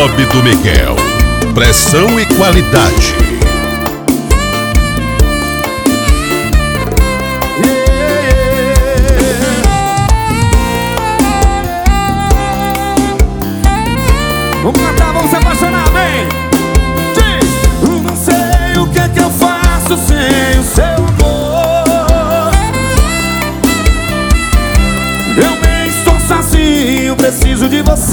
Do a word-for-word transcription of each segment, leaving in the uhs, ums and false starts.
Mob do Miguel. Pressão e qualidade. Vamos cantar, vamos se apaixonar, vem! Diz! Não sei o que é que eu faço sem o seu amor. Eu nem estou sozinho, preciso de você.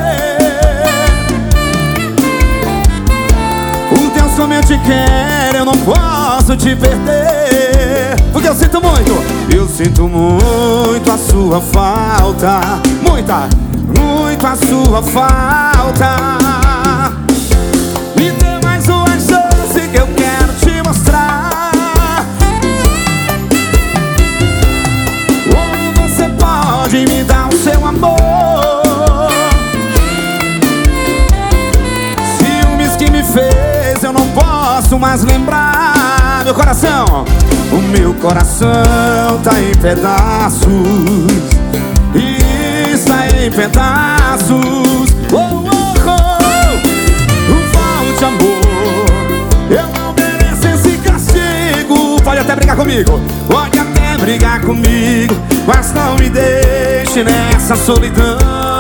O Deus como eu te quero, eu não posso te perder. Porque eu sinto muito, eu sinto muito a sua falta. Muita, muito a sua falta. Me dê mais uma chance que eu quero te mostrar como você pode me dar o seu amor. Ciúmes que me fez, eu não posso mais lembrar. Meu coração, o meu coração tá em pedaços. Está em pedaços. Oh, oh, oh. Volte, amor, eu não mereço esse castigo. Pode até brigar comigo, pode até brigar comigo, mas não me deixe nessa solidão.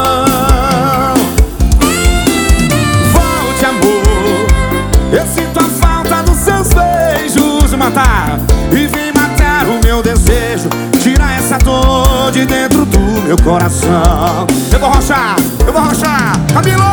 Volte, amor, eu sinto a falta dos seus beijos. Matar e vem matar o meu desejo, tirar essa dor de dentro do meu coração. Eu vou rochar, eu vou rochar, Camilo!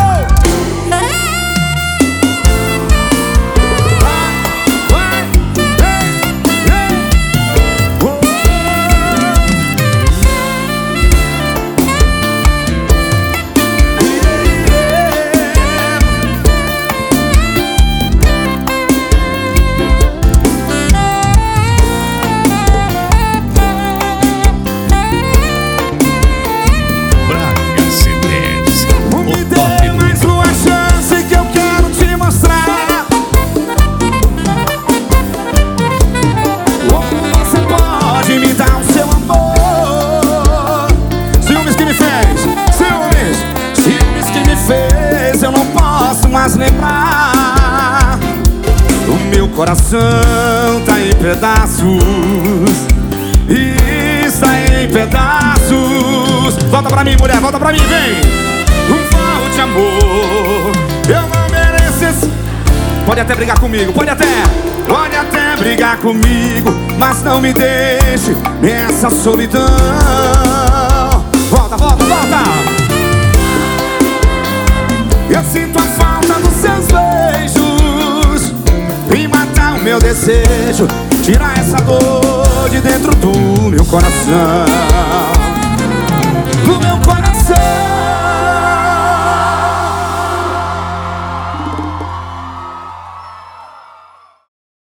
Eu não posso mais lembrar. O meu coração tá em pedaços. Está em pedaços. Volta pra mim, mulher, volta pra mim, vem. Volte, amor, eu não mereço esse... Pode até brigar comigo, pode até Pode até brigar comigo, mas não me deixe nessa solidão. Volta, volta, volta. Eu sinto a falta dos seus beijos e matar o meu desejo, tirar essa dor de dentro do meu coração. Do meu